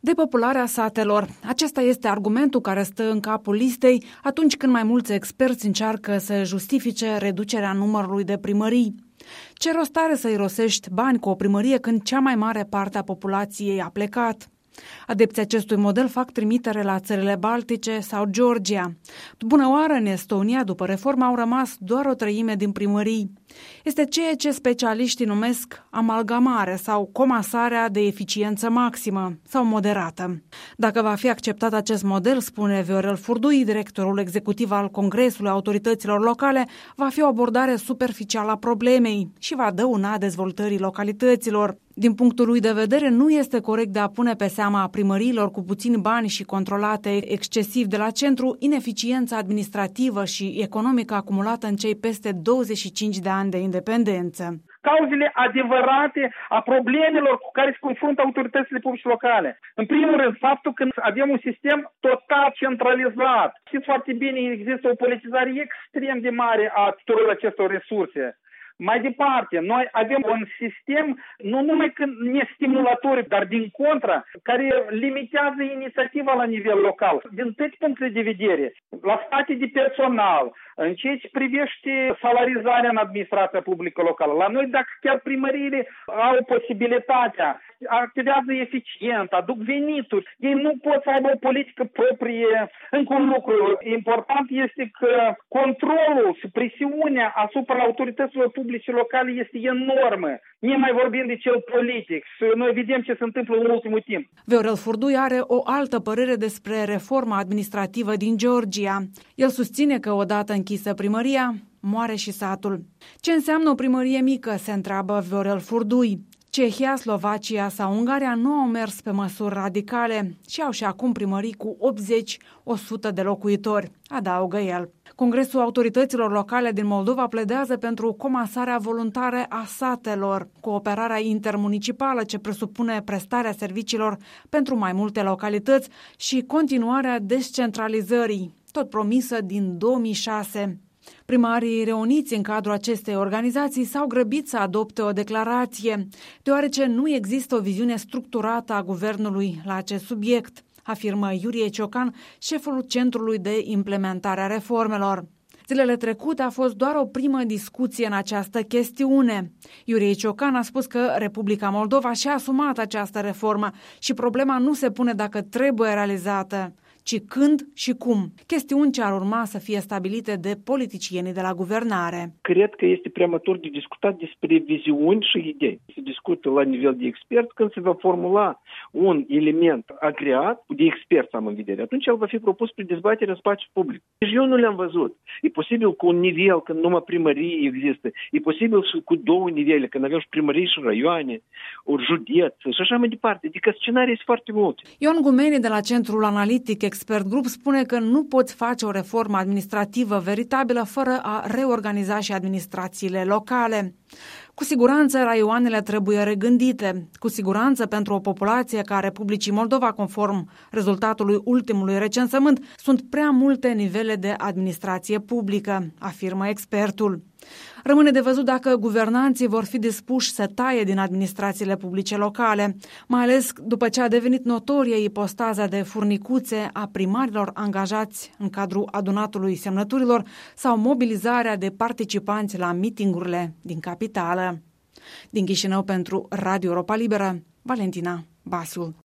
Depopularea satelor. Acesta este argumentul care stă în capul listei atunci când mai mulți experți încearcă să justifice reducerea numărului de primării. Ce rost are să irosești bani cu o primărie când cea mai mare parte a populației a plecat? Adepții acestui model fac trimitere la țările Baltice sau Georgia. Bună oară, în Estonia, după reformă, au rămas doar o treime din primării. Este ceea ce specialiștii numesc amalgamare sau comasarea de eficiență maximă sau moderată. Dacă va fi acceptat acest model, spune Viorel Furdui, directorul executiv al Congresului Autorităților Locale, va fi o abordare superficială a problemei și va dăuna dezvoltării localităților. Din punctul lui de vedere, nu este corect de a pune pe seama primăriilor cu puțini bani și controlate excesiv de la centru ineficiența administrativă și economică acumulată în cei peste 25 de ani de independență. Cauzele adevărate a problemelor cu care se confruntă autoritățile publice locale. În primul rând, faptul că avem un sistem total centralizat. Știți foarte bine, există o politizare extrem de mare a tuturor acestor resurse. Mai departe, noi avem un sistem nu numai că nestimulatoriu, dar din contră, care limitează inițiativa la nivel local. Din toate punctele de vedere, la state de personal, în ceea ce privește salarizarea în administrația publică locală. La noi, dacă chiar primăriile au posibilitatea, activează eficient, aduc venituri, ei nu pot să aibă o politică proprie. Încă un lucru important este că controlul și presiunea asupra autorităților publice locale este enormă. Nu mai vorbim de cel politic și noi vedem ce se întâmplă în ultimul timp. Viorel Furdui are o altă părere despre reforma administrativă din Georgia. El susține că odată închisă primăria, moare și satul. Ce înseamnă o primărie mică, se întreabă Viorel Furdui. Cehia, Slovacia sau Ungaria nu au mers pe măsuri radicale și au și acum primării cu 80-100 de locuitori, adaugă el. Congresul Autorităților Locale din Moldova pledează pentru comasarea voluntară a satelor, cooperarea intermunicipală ce presupune prestarea serviciilor pentru mai multe localități și continuarea descentralizării, tot promisă din 2006. Primarii reuniți în cadrul acestei organizații s-au grăbit să adopte o declarație, deoarece nu există o viziune structurată a guvernului la acest subiect, afirmă Iurie Ciocan, șeful Centrului de Implementare a Reformelor. Zilele trecute a fost doar o primă discuție în această chestiune. Iurie Ciocan a spus că Republica Moldova și-a asumat această reformă și problema nu se pune dacă trebuie realizată, ci când și cum. Chestiuni ce ar urma să fie stabilite de politicienii de la guvernare. Cred că este prematur de discutat despre viziuni și idei. Se discută la nivel de expert când se va formula un element agreat de experți am în vedere. Atunci el va fi propus prin dezbatere în spațiu public. Deci eu nu le-am văzut. E posibil cu un nivel când numai primării există. E posibil și cu două nivele, când avem și primării și raioane, ori județ și așa mai departe. Adică scenarii sunt foarte multe. Ion Gumeni de la Centrul Analitic Expert Group spune că nu poți face o reformă administrativă veritabilă fără a reorganiza și administrațiile locale. Cu siguranță, raioanele trebuie regândite. Cu siguranță, pentru o populație ca Republicii Moldova, conform rezultatului ultimului recensământ, sunt prea multe nivele de administrație publică, afirmă expertul. Rămâne de văzut dacă guvernanții vor fi dispuși să taie din administrațiile publice locale, mai ales după ce a devenit notorie ipostaza de furnicuțe a primarilor angajați în cadrul adunatului semnăturilor sau mobilizarea de participanți la mitingurile din capitală. Din Chișinău pentru Radio Europa Liberă, Valentina Basiul.